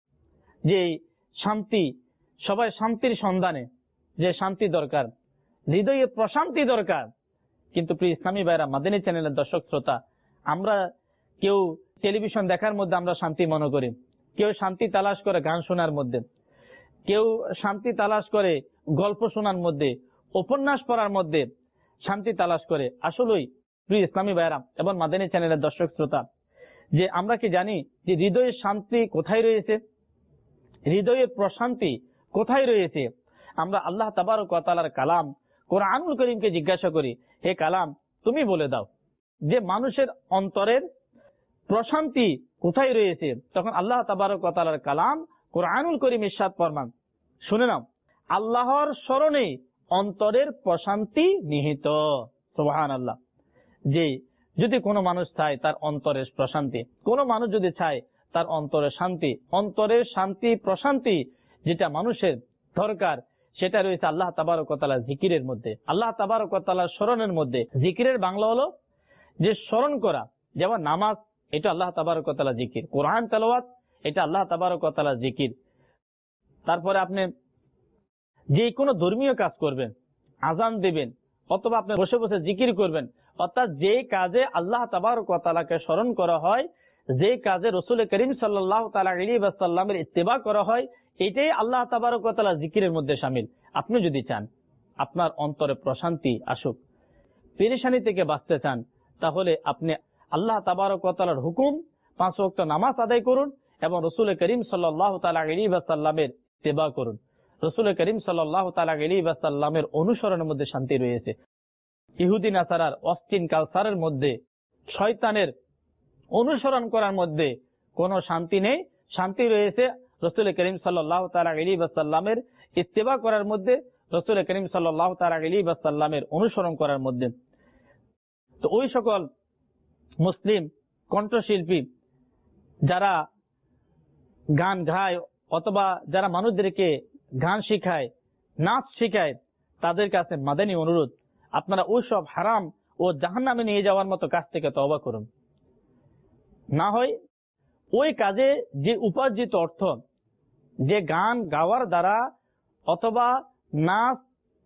যে শান্তি, সবাই শান্তির সন্ধানে, যে শান্তি দরকার, হৃদয়ে প্রশান্তি দরকার, কিন্তু প্রিয় ইসলামী ভাইরা, মাদানী চ্যানেলের দর্শক শ্রোতা, আমরা কেউ টেলিভিশন দেখার মধ্যে আমরা শান্তি মনে করি, কেউ শান্তি তালাশ করে গান শোনার মধ্যে, কেউ শান্তি তালাশ করে গল্প শোনার মধ্যে, উপন্যাস পড়ার মধ্যে শান্তি তালাশ করে। আসলেই প্রিয় ইসলামী ভাইরা এবং মাদানী চ্যানেলের দর্শক শ্রোতা, যে আমরা কি জানি যে হৃদয়ের শান্তি কোথায় রয়েছে, হৃদয়ের প্রশান্তি কোথায় রয়েছে? আমরা আল্লাহ তাবারক ওয়া তাআলার কালাম কোরআনুল করিমকে জিজ্ঞাসা করি, হে কালাম তুমি বলে দাও যে মানুষের অন্তরের প্রশান্তি কোথায় রয়েছে, তখন আল্লাহ তাবারক ওয়া তাআলার কালাম কোরআনুল করিম ইরশাদ ফরমান, শুনে নাও, আল্লাহর স্মরণে অন্তরের প্রশান্তি নিহিত। সুবহানাল্লাহ। যে যদি কোনো মানুষ চায় তার অন্তরের প্রশান্তি, কোনো মানুষ যদি চায় তার অন্তরের শান্তি, অন্তরের শান্তি প্রশান্তি যেটা মানুষের দরকার সেটা রয়েছে আল্লাহ তাবারক ওয়া তাআলার জিকিরের মধ্যে, আল্লাহ তাবারক ওয়া তাআলার স্মরণের মধ্যে। জিকিরের বাংলা হলো যে স্মরণ করা, যেমন নামাজ এটা আল্লাহ তাবারক ওয়া তাআলার জিকির, কোরআন তেলাওয়াত এটা আল্লাহ তাবারক ওয়া তাআলার জিকির। তারপরে আপনি যে কোনো ধর্মীয় কাজ করবেন, আজান দেবেন অথবা আপনি বসে বসে জিকির করবেন, অর্থাৎ যে কাজে আল্লাহ তাবারক ওয়া তাআলাকে স্মরণ করা হয়, যে কাজে রাসূল করিম সাল্লাল্লাহু তাআলা আলাইহি ওয়াসাল্লামের ইত্তেবা করা হয়, এটাই আল্লাহ তাবারক ওয়া তাআলা জিকিরের মধ্যে শামিল। আপনি যদি চান আপনার অন্তরে প্রশান্তি আসুক, পেরেশানি থেকে বাঁচতে চান, তাহলে আপনি আল্লাহ তাবারক ওয়া তাআলার হুকুম পাঁচ ওয়াক্ত নামাজ আদায় করুন এবং রাসূল করিম সাল্লাল্লাহু তাআলা আলাইহি ওয়াসাল্লামের ইত্তেবা করুন। রাসূল করিম সাল্লাল্লাহু তাআলা আলাইহি ওয়াসাল্লামের অনুসরণের মধ্যে শান্তি রয়েছে। ইহুদি নাসারার অস্টিন কালচারের মধ্যে, শয়তানের অনুসরণ করার মধ্যে কোনো শান্তি নেই। শান্তি রয়েছে রাসূল করিম সাল্লাল্লাহু তাআলা আলাইহি ওয়াসাল্লামের ইত্তেবা করার মধ্যে, রাসূল করিম সাল্লাল্লাহু তাআলা আলাইহি ওয়াসাল্লামের অনুসরণ করার মধ্যে। তো ওই সকল মুসলিম কণ্ঠশিল্পী যারা গান গায় অথবা যারা মানুষদেরকে গান শিখায়, নাচ শিখায়, তাদের কাছে মাদানী অনুরোধ, আপনারা ওই সব হারাম ও জাহান্নামে নিয়ে যাওয়ার মতো কাজ থেকে তওবা করুন। না হয় ওই কাজে যে উপার্জিত অর্থ, যে গান গাওয়ার দ্বারা অথবা নাচ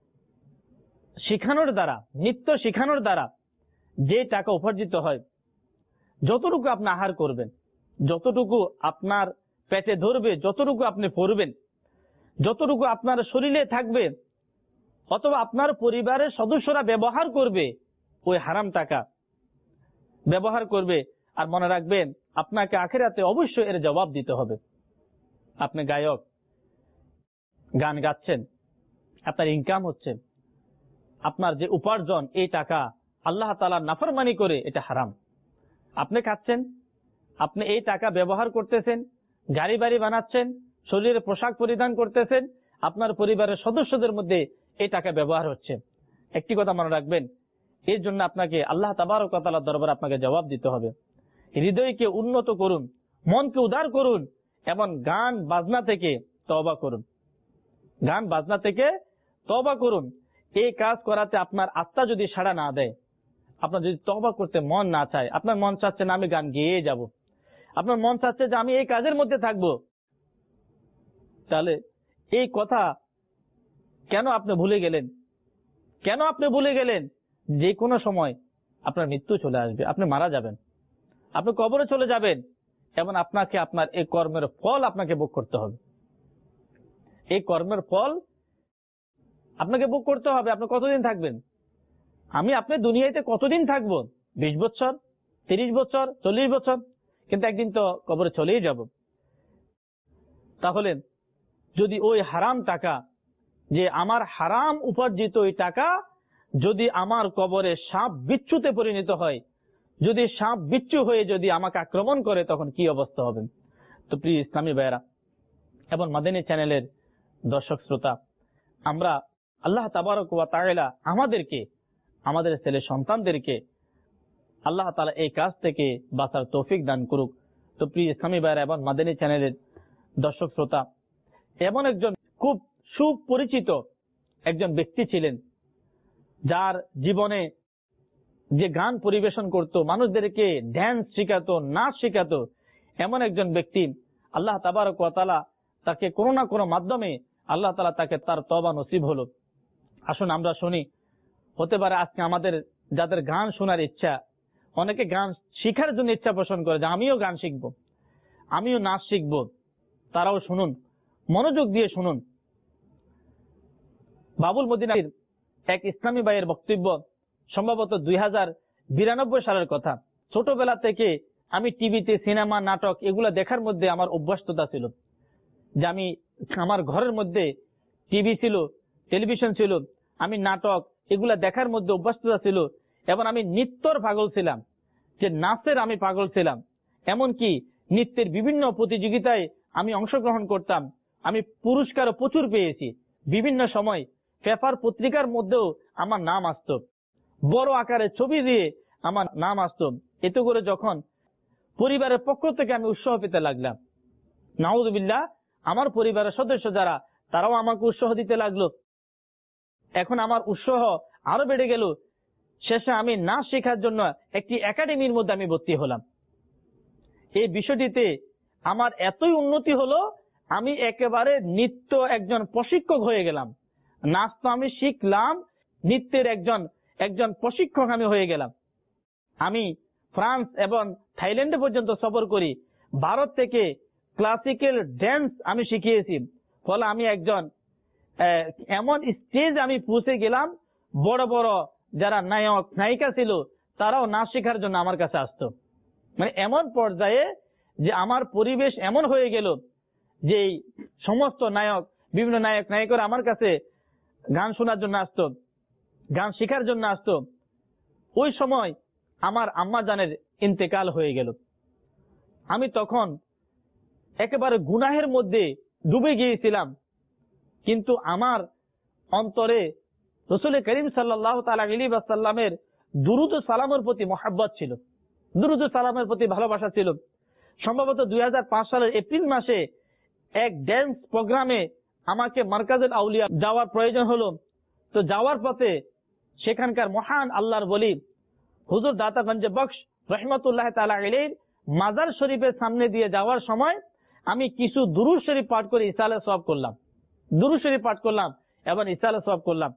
শিখানোর দ্বারা, নৃত্য শিখানোর দ্বারা যে টাকা উপার্জিত হয়, যতটুকু আপনি আহার করবেন, যতটুকু আপনার পেটে ধরবে, যতটুকু আপনি পড়বেন, যতটুকু আপনার শরীরে থাকবে অথবা আপনার পরিবারের সদস্যরা ব্যবহার করবে, ওই হারাম টাকা ব্যবহার করবে। আর মনে রাখবেন আপনাকে আখিরাতে অবশ্যই এর জবাব দিতে হবে। আপনি গায়ক, গান গাচ্ছেন, আপনার ইনকাম হচ্ছে, আপনার যে উপার্জন, এই টাকা আল্লাহ তাআলার নাফরমানি করে এটা হারাম। আপনি খাচ্ছেন, আপনি এই টাকা ব্যবহার করতেছেন, গাড়ি বাড়ি বানাচ্ছেন, শরীরে পোশাক পরিধান করতেছেন, আপনার পরিবারের সদস্যদের মধ্যে এই টাকা ব্যবহার হচ্ছে। একটি কথা মনে রাখবেন, এর জন্য আপনাকে আল্লাহ তাবারক ওয়া তাআলার দরবারে আপনাকে জবাব দিতে হবে। হৃদয়কে উন্নত করুন, মনকে উদার করুন এবং গান বাজনা থেকে তওবা করুন, গান বাজনা থেকে তওবা করুন। এই কাজ করাতে আপনার আত্মা যদি সাড়া না দেয়, আপনার যদি তওবা করতে মন না চায়, আপনার মন চাচ্ছে না আমি গান গেয়ে যাব, আপনার মন চাচ্ছে যে আমি এই কাজের মধ্যে থাকব, তাহলে এই কথা কেন আপনি ভুলে গেলেন? কেন আপনি ভুলে গেলেন যে কোনো সময় আপনার মৃত্যু চলে আসবে, আপনি মারা যাবেন, আপনি কবরে চলে যাবেন এবং আপনাকে আপনার এই কর্মের ফল আপনাকে ভোগ করতে হবে। এই কর্মের ফল আপনাকে ভোগ করতে হবে। আপনি কতদিন থাকবেন? আমি আপনি দুনিয়াতে কতদিন থাকবো? বিশ বছর, তিরিশ বছর, চল্লিশ বছর, কিন্তু একদিন তো কবরে চলেই যাব। তাহলে যদি ওই হারাম টাকা, যে আমার হারাম উপার্জিত ওই টাকা যদি আমার কবরে সাপ বিচ্ছুতে পরিণত হয়, যদি সাপ বিচ্ছু হয়ে যদি আমাকে আক্রমণ করে, তখন কি অবস্থা হবে? তো প্রিয় ইসলামী ভাইয়েরা এবং মাদানী চ্যানেলের দর্শক শ্রোতা, আমরা আল্লাহ তাবারক ওয়া তাআলা আমাদেরকে, আমাদের ছেলে সন্তানদেরকে আল্লাহ তাআলা এই কাজ থেকে বাঁচার তৌফিক দান করুক। তো প্রিয় ইসলামী ভাইয়েরা এবং মাদানী চ্যানেলের দর্শক শ্রোতা, এমন একজন খুব সুপরিচিত একজন ব্যক্তি ছিলেন, যার জীবনে যে গান পরিবেশন করত, মানুষদেরকে ড্যান্স শিখাতো, নাচ শিখাতো, এমন একজন ব্যক্তি আল্লাহ তাবারক ওয়া তাআলা তাকে কোনো না কোনো মাধ্যমে আল্লাহ তাআলা তাকে তার তওবা নসিব হলো। আসুন আমরা শুনি। হতে পারে আজকে আমাদের যাদের গান শোনার ইচ্ছা, অনেকে গান শিখার জন্য ইচ্ছা পোষণ করে যে আমিও গান শিখব, আমিও নাচ শিখব, তারাও শুনুন, মনোযোগ দিয়ে শুনুন। বাবুল মদিনার এক ইসলামী ভাইয়ের বক্তব্য, সম্ভবত দুই হাজার বিরানব্বই সালের কথা। ছোটবেলা থেকে আমি টিভিতে সিনেমা, নাটক এগুলা দেখার মধ্যে আমার অভ্যস্ততা ছিল, যে আমি আমার ঘরের মধ্যে টিভি ছিল, টেলিভিশন ছিল, আমি নাটক এগুলা দেখার মধ্যে অভ্যস্ততা ছিল, এবং আমি নৃত্যর পাগল ছিলাম, যে নাচের আমি পাগল ছিলাম। এমনকি নৃত্যের বিভিন্ন প্রতিযোগিতায় আমি অংশগ্রহণ করতাম। আমি পুরস্কারও প্রচুর পেয়েছি। বিভিন্ন সময় পেপার পত্রিকার মধ্যেও আমার নাম আসতো, বড় আকারে ছবি দিয়ে আমার নাম আসতো। এতে করে যখন পরিবারের পক্ষ থেকে আমি উৎসাহ পেতে লাগলাম, নাউযুবিল্লাহ, আমার পরিবারের সদস্য যারা, তারাও আমাকে উৎসাহ দিতে লাগলো। এখন আমার উৎসাহ আরো বেড়ে গেল। শেষে আমি নাচ শেখার জন্য একটি একাডেমির মধ্যে আমি ভর্তি হলাম। এই বিষয়টিতে আমার এতই উন্নতি হলো, আমি একেবারে নৃত্য একজন প্রশিক্ষক হয়ে গেলাম। নাচ তো আমি শিখলাম, নৃত্যের একজন একজন প্রশিক্ষক আমি হয়ে গেলাম। আমি ফ্রান্স এবং থাইল্যান্ডে পর্যন্ত সফর করি। ভারত থেকে ক্লাসিক্যাল ড্যান্স আমি শিখিয়েছি। ফলে আমি একজন এমন স্টেজ আমি পৌঁছে গেলাম, বড় বড় যারা নায়ক নায়িকা ছিল তারাও নাচ শেখার জন্য আমার কাছে আসতো। মানে এমন পর্যায়ে যে আমার পরিবেশ এমন হয়ে গেল যে সমস্ত নায়ক, বিভিন্ন নায়ক নায়িকারা আমার কাছে গান শোনার জন্য আসতো, গান শেখার জন্য আসতো। ওই সময় আমার আম্মা জানের ইন্তেকাল হয়ে গেল। আমি তখন একেবারে গুনাহের মধ্যে ডুবে গিয়েছিলাম, কিন্তু আমার অন্তরে রাসূল করিম সাল্লাল্লাহু তাআলা আলাইহি ওয়াসাল্লামের দুরূদ ও সালামের প্রতি মহব্বত ছিল, দুরূদ ও সালামের প্রতি ভালোবাসা ছিল। সম্ভবত দুই হাজার পাঁচ সালের এপ্রিল মাসে এক ড্যান্স প্রোগ্রামে আমাকে মারকাজুল আউলিয়া যাওয়ার প্রয়োজন হলো। তো যাওয়ার পথে সেখানকার মহান আল্লাহর ওলি হুজুর দাতা গঞ্জ বখশ রহমতুল্লাহ তাআলা আলাইহির মাজার শরীফের সামনে দিয়ে যাওয়ার সময় আমি কিছু দুরূদ শরীফ পাঠ করে ইসালে সওয়াব করলাম, দুরূদ শরীফ পাঠ করলাম এবং ইসালে সওয়াব করলাম।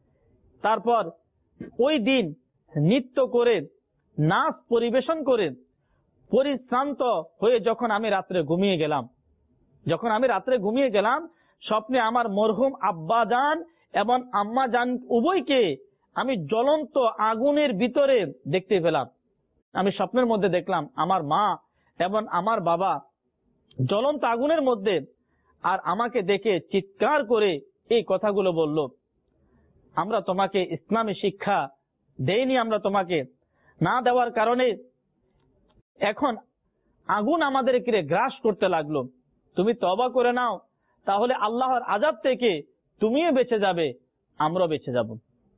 তারপর ওই দিন নৃত্য করে, নাচ পরিবেশন করে পরিশ্রান্ত হয়ে যখন আমি রাত্রে ঘুমিয়ে গেলাম, যখন আমি রাত্রে ঘুমিয়ে গেলাম স্বপ্নে আমার মরহুম আব্বা জান এবং আম্মা জান উভয়কে আমি জ্বলন্ত আগুনের ভিতরে দেখতে পেলাম। আমি স্বপ্নের মধ্যে দেখলাম আমার মা এবং আমার বাবা জ্বলন্ত আগুনের মধ্যে, আর আমাকে দেখে চিৎকার করে এই কথাগুলো বলল, আমরা তোমাকে ইসলামী শিক্ষা দেইনি, আমরা তোমাকে না দেওয়ার কারণে এখন আগুন আমাদেরকে গ্রাস করতে লাগলো। তুমি তওবা করে নাও, তাহলে আল্লাহর আযাব থেকে তুমিও বেঁচে যাবে, আমরাও বেঁচে যাব।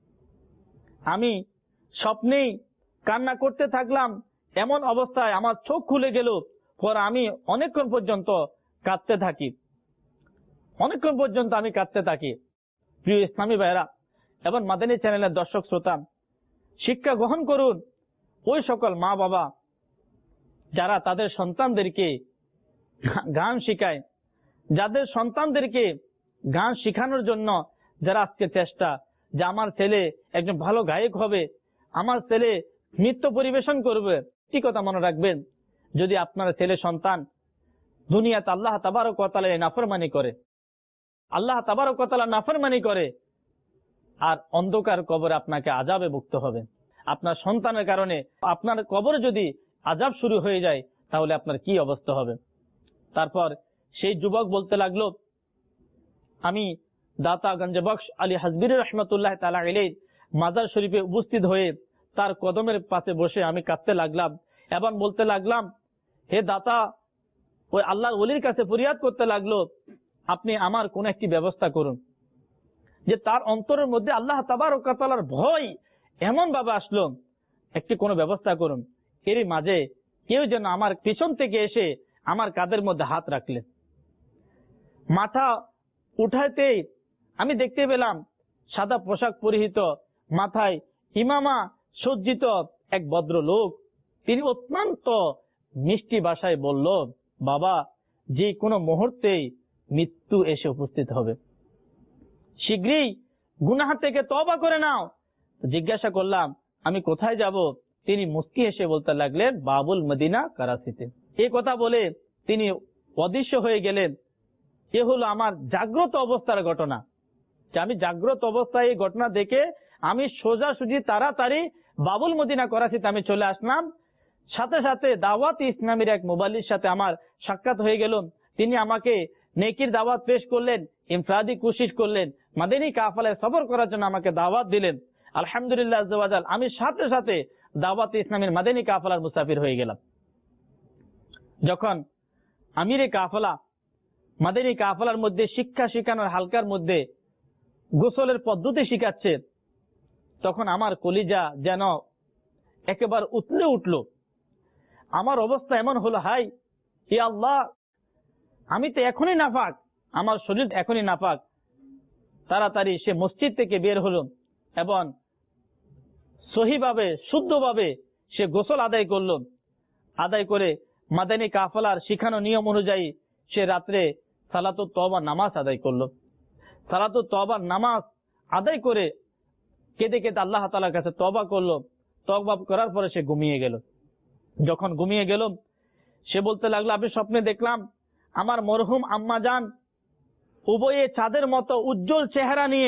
আমি স্বপ্নেই কান্না করতে থাকলাম। এমন অবস্থায় আমার চোখ খুলে গেল। পর আমি অনেকক্ষণ পর্যন্ত কাঁদতে থাকি, অনেকক্ষণ পর্যন্ত আমি কাঁদতে থাকি। প্রিয় ইসলামী ভাইরা এবং মাদানী চ্যানেলের দর্শক শ্রোতা, শিক্ষা গ্রহণ করুন ওই সকল মা বাবা যারা তাদের সন্তানদেরকে গান শেখায়, যাদের সন্তানদেরকে গান শেখানোর জন্য যারা আজকে চেষ্টা, যে আমার ছেলে একজন ভালো গায়ক হবে, আমার ছেলে নৃত্য পরিবেশন করবে। কি কথা মনে রাখবেন, যদি আপনার ছেলে সন্তান দুনিয়াতে আল্লাহ তাবারক ওয়া তাআলার নাফরমানি করে, আল্লাহ তাবারক ওয়া তাআলার নাফরমানি করে, আর অন্ধকার কবরে আপনাকে আযাবে ভুগতে হবে। আপনার সন্তানের কারণে আপনার কবরে যদি আযাব শুরু হয়ে যায়, তাহলে আপনার কি অবস্থা হবে। তারপর সেই যুবক বলতে লাগলো, আমি দাতা গঞ্জ বখশ আলী হাজবির রহমতুল্লাহ তাআলা আলাইহি মাজার শরীফে উপস্থিত হয়ে তার কদমের পাশে বসে আমি কাঁদতে লাগলাম এবং বলতে লাগলাম, হে দাতা, ওই আল্লাহর ওলির কাছে ফরিয়াদ করতে লাগলো, আপনি আমার কোন একটি ব্যবস্থা করুন, যে তার অন্তরের মধ্যে আল্লাহ তাবারক ওয়া তাআলার ভয় এমন ভাবে আসলো, একটি কোনো ব্যবস্থা করুন। এরই মাঝে কেউ যেন আমার পিছন থেকে এসে আমার কাঁধের মধ্যে হাত রাখলেন। মাথা উঠাতেই আমি দেখতে পেলাম সাদা পোশাক পরিহিত, মাথায় ইমামা সজ্জিত এক ভদ্র লোক। তিনি অত্যন্ত মিষ্টি ভাষায় বলল, বাবা, যে কোনো মুহূর্তেই মৃত্যু এসে উপস্থিত হবে, শীঘ্রই গুনাহ থেকে তওবা করে নাও। জিজ্ঞাসা করলাম, আমি কোথায় যাব? তিনি মুস্কি হেসে বলতে লাগলেন, বাবুল মদিনা করাচিতে। এই কথা বলে তিনি অদৃশ্য হয়ে গেলেন। এ হলো আমার জাগ্রত অবস্থার ঘটনা, যে আমি জাগ্রত অবস্থায় এই ঘটনা দেখে আমি সোজাসুজি তাড়াতাড়ি বাবুল মদিনা করাচিতে আমি চলে আসলাম। সাথে সাথে দাওয়াত ইসলামের এক মুবাল্লির সাথে আমার সাক্ষাৎ হয়ে গেল। তিনি আমাকে নেকির দাওয়াত পেশ করলেন, ইনফরাদি কোশিশ করলেন, মাদানী কাফেলায় সফর করার জন্য আমাকে দাওয়াত দিলেন। আলহামদুলিল্লাহ আজ্জা ওয়া জাল, আমি সাথে সাথে দাওয়াতে ইসলামের মাদানী কাফেলার মুসাফির হয়ে গেলাম। যখন আমিরে কাফেলা মাদানী কাফেলার মধ্যে শিক্ষা শিখানোর হালকার মধ্যে গোসলের পদ্ধতি শিখাচ্ছে, তখন আমার কলিজা যেন একেবারে উতলে উঠল। আমার অবস্থা এমন হলো, হাই হে আল্লাহ, আমি তো এখনই নাপাক, আমার শরীর এখনই নাপাক। তাড়াতাড়ি সে মসজিদ থেকে বের হলো এবং সহিভাবে শুদ্ধভাবে সে গোসল আদায় করলো। আদায় করে মাদানী কাফেলার শিখানো নিয়ম অনুযায়ী সে রাত্রে সালাতুত তওবা নামাজ আদায় করলো। সালাতুত তওবার নামাজ আদায় করে কেঁদে কেঁদে আল্লাহ তাআলার কাছে তওবা করলো। তওবা করার পরে সে ঘুমিয়ে গেল। যখন ঘুমিয়ে গেল, সে বলতে লাগলো, আমি স্বপ্নে দেখলাম আমার মরহুম আম্মাজান উভয়ে চাঁদের মতো উজ্জ্বল চেহারা নিয়ে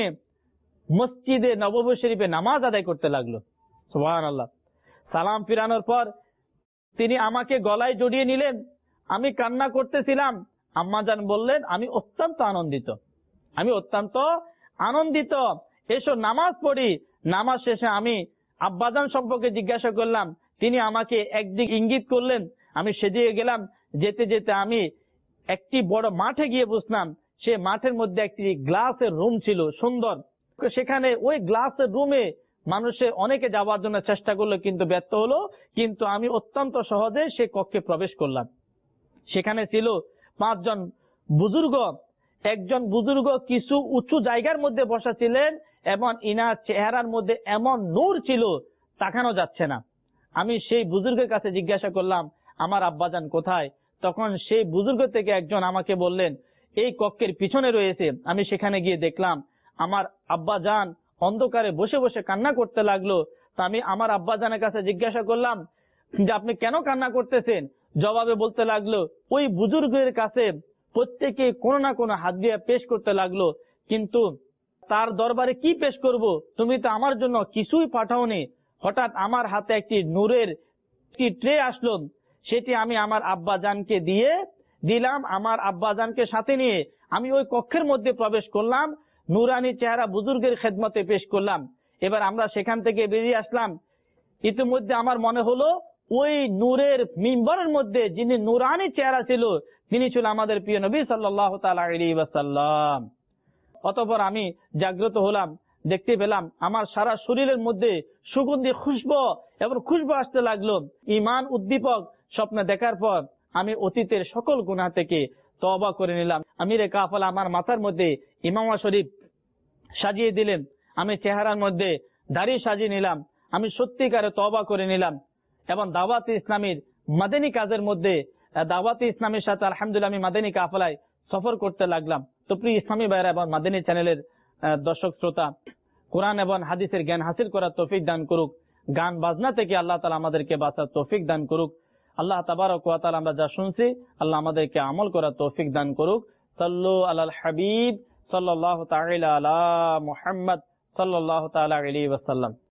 মসজিদে নববী শরীফে নামাজ আদায় করতে লাগলো। সুবহানাল্লাহ। সালাম ফিরানোর পর তিনি আমাকে গলায় জড়িয়ে নিলেন। আমি কান্না করতেছিলাম। আম্মাজান বললেন, আমি অত্যন্ত আনন্দিত, আমি অত্যন্ত আনন্দিত, এসো নামাজ পড়ি। নামাজ শেষে আমি আব্বাজান সম্পর্কে জিজ্ঞাসা করলাম। তিনি আমাকে একদিক ইঙ্গিত করলেন, আমি সেদিকে গেলাম। যেতে যেতে আমি একটি বড় মাঠে গিয়ে বসলাম। সে মাঠের মধ্যে একটি গ্লাসের রুম ছিল, সুন্দর। সেখানে ওই গ্লাসের রুমে মানুষের অনেকে যাওয়ার জন্য চেষ্টা করলো, কিন্তু ব্যর্থ হলো। কিন্তু আমি অত্যন্ত সহজে সে কক্ষে প্রবেশ করলাম। সেখানে ছিল পাঁচজন বুজুর্গ। একজন বুজুর্গ কিছু উঁচু জায়গার মধ্যে বসা ছিলেন এবং ইনার চেহারার মধ্যে এমন নূর ছিল, তাকানো যাচ্ছে না। আমি সেই বুজুর্গের কাছে জিজ্ঞাসা করলাম, আমার আব্বাজান কোথায়? তখন সেই বুজুর্গ থেকে একজন আমাকে বললেন, এই কক্ষের পিছনে রয়েছে। আমি সেখানে গিয়ে দেখলাম আমার আব্বাজান অন্ধকারে বসে বসে কান্না করতে লাগলো। তা আমি আমার আব্বাজানের কাছে জিজ্ঞাসা করলাম যে আপনি কেন কান্না করতেছেন? জবাবে বলতে লাগলো, ওই বুজুর্গের কাছে প্রত্যেকে কোনো না কোনো হাদিয়া পেশ করতে লাগলো, কিন্তু তার দরবারে কি পেশ করব? তুমি তো আমার জন্য কিছুই পাঠাওনি। হঠাৎ আমার হাতে একটি নূরের একটি ট্রে আসলো, সেটি আমি আমার আব্বাজানকে দিয়ে দিলাম। আমার আব্বাজানকে সাথে নিয়ে আমি ওই কক্ষের মধ্যে প্রবেশ করলাম, নুরানি চেহারা বুজুর্গের খেদমতে পেশ করলাম। এবার আমরা সেখান থেকে বেরিয়ে আসলাম। ইতিমধ্যে আমার মনে হলো ওই নূরের মিম্বরের মধ্যে যিনি নুরানি চেহারা ছিল, তিনি ছিল আমাদের প্রিয় নবী সাল্লাল্লাহু তাআলা আলাইহি ওয়াসাল্লাম। অতঃপর আমি জাগ্রত হলাম, দেখতে পেলাম আমার সারা শরীরের মধ্যে সুগন্ধি খুশবু এবং খুশবু আসতে লাগলো। ঈমান উদ্দীপক স্বপ্ন দেখার পর আমি অতীতের সকল গুনাহ থেকে তওবা করে নিলাম। আমিরে কাফেলা আমার মাথার মধ্যে ইমামা শরীফ সাজিয়ে দিলেন। আমি চেহারার মধ্যে দাড়ি সাজিয়ে নিলাম। আমি সত্যিকারে তওবা করে নিলাম এবং দাওয়াতে ইসলামীর মাদানী কাজের মধ্যে দাওয়াতে ইসলামের সাথে আলহামদুলিল্লাহ আমি মাদানী কাফেলায় সফর করতে লাগলাম। তো প্রিয় ইসলামী ভাইরা এবং মাদানী চ্যানেলের দর্শক শ্রোতা, কোরআন এবং হাদিসের জ্ঞান হাসিল করার তৌফিক দান করুক। গান বাজনা থেকে আল্লাহ তাআলা আমাদেরকে বাঁচার তৌফিক দান করুক। আল্লাহ তাবারক ওয়া তাআলা আমরা যা শুনছি আল্লাহ আমাদেরকে আমল করার তৌফিক দান করুক। সাল্লু আলাল হাবিব সাল্লাল্লাহু তাআলা আলা মুহাম্মদ সাল্লাল্লাহু তাআলা আলাইহি ওয়াসাল্লাম।